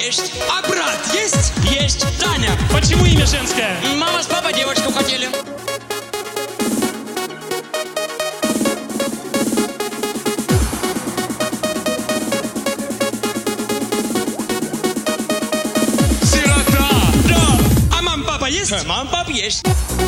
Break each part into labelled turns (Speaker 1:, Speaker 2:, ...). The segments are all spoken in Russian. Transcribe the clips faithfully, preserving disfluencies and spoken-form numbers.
Speaker 1: есть.
Speaker 2: А брат есть?
Speaker 1: Есть.
Speaker 2: Таня, почему имя женское?
Speaker 1: Мама с папой девочку хотели.
Speaker 2: Сирота! Да! А мам, папа есть?
Speaker 1: Мам, пап есть.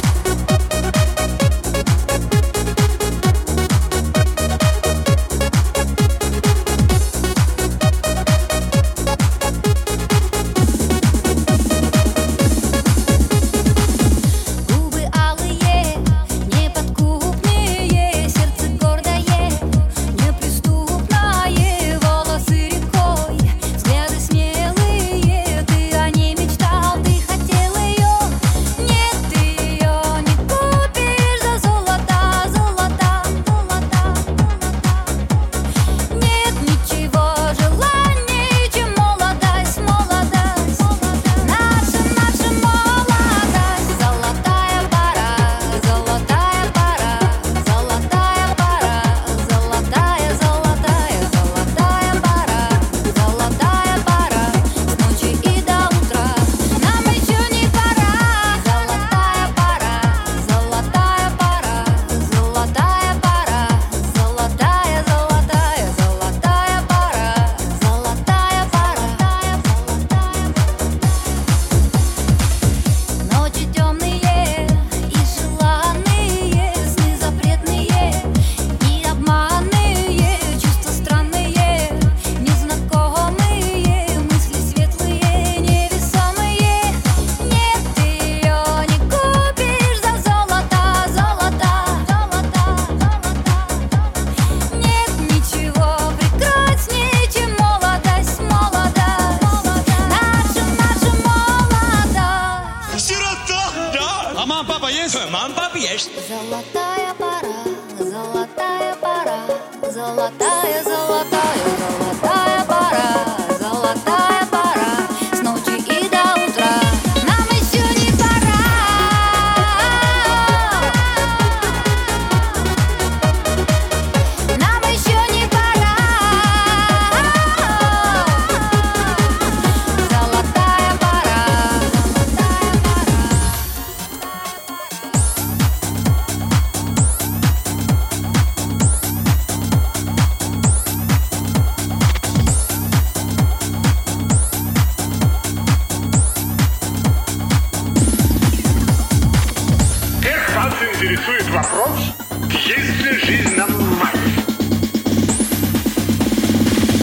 Speaker 2: А мам, папа есть?
Speaker 1: Мам, пап есть.
Speaker 3: Золотая пора, золотая пора, золотая, золотая.